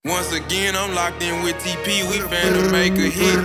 Once again, I'm locked in with TP. We finna make a hit.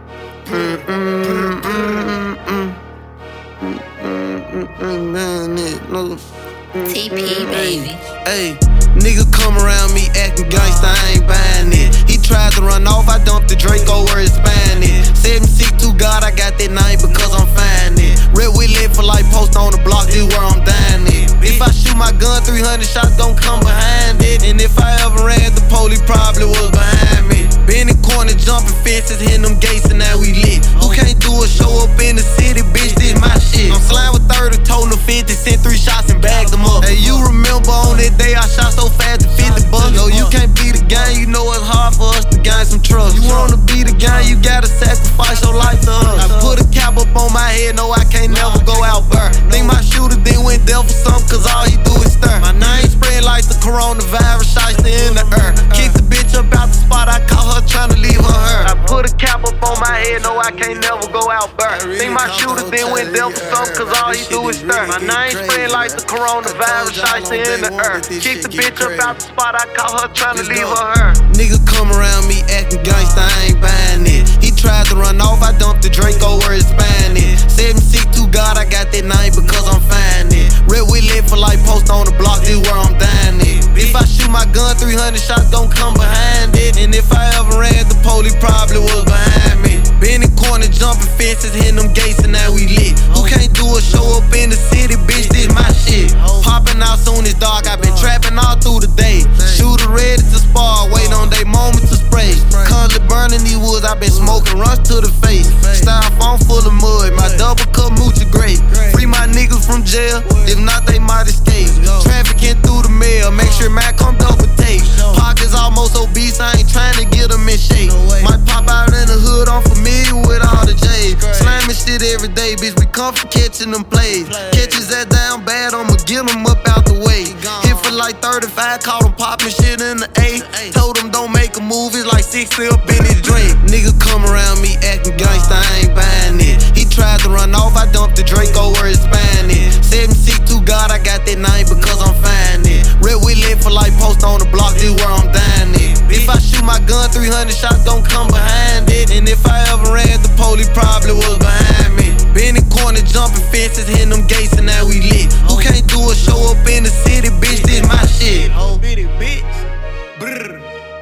TP, baby. Hey, nigga come around me acting gangsta, I ain't buying it. He tried to run off, I dumped the Draco where it's Spanish. 762 God, I got that name because I'm fine it. Red we lit for like post on the block, this where I'm dying it. If I shoot my gun, 300 shots gon' come behind it. And if I ever ran, the police probably was behind me. Been in corner, jumping fences, hitting them gates, and now we lit. Who can't do a show up in the city, bitch, this my shit. I'm slime with 30, told them 50, sent 3 shots and bagged them up. Hey, you remember on that day I shot so fast to 50 bucks? No, you can't be the gang, you know it's hard for us to gain some trust. You wanna be the gang, you gotta sacrifice your life to us. I put a cap up on my head, no, I can't never go out burn. Think my shooter then went there for something, cause all he do is stir. My name spread like the coronavirus, shots in the air. Kick the bitch up out the spot, I caught her tryna leave her. I put a cap up on my head, no, I can't never go out burn. Think my shooter then went there for something, cause all he do is stir. My name spread like the coronavirus, shots in the air. Kick the bitch up out the spot, I caught her tryna leave her. Nigga come around me acting gangsta, I ain't buying it. He tried to run off, I dumped the Draco where it's Spanish. 762 God, I got that name because I'm fine it. Red we lit for like post on the block, this where I'm dying it. If I shoot my gun, 300 shots gon' come behind it. And if I ever ran, the police probably was behind me. Been in corner, jumping fences, hitting them gates, and now we lit. Who can't do a show up in the city, bitch, this my shit. Popping out soon as dark, I been trapping all through the day. Shooter ready to spar, wait on they moment to spray. Currently burning these woods, I been smoking runs to the face. Styrofoam full of mud, my double cup moochie great. Free my niggas from jail, if not they might escape. Trafficking through the mail, make sure man come double tape. Pockets almost obese, I ain't trying to get them in shape. Might pop out in the hood, I'm familiar with all the J's. Slamming shit every day, bitch, we come from catching them plays. Catches that down bad, I'ma get them up out the way. Hit for like 35, caught them popping shit in the A. Told them don't make a move, it's like 60 up in his Drake. Nigga come around me acting gangsta, I ain't buying it. He tried to run off, I dumped the Draco where it's Spanish. 762 God, I got that name because I'm fine it. Red we lit for like post on the block, this where I'm dying it. If I shoot my gun, 300 shots gon' come behind it. And if I ever ran, the police probably was behind me. Been in corner, jumping fences, hitting them gates, and now we lit. Who can't do a show up in the city, bitch, this my shit. Oh, bitty bitch. Brr.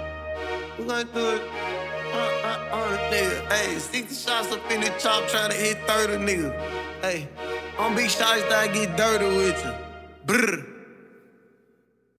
Who gonna do it? Nigga. Hey, 60 shots up in the chop trying to hit 30 niggas. Hey, I'm big shots that I get dirty with you. Brr.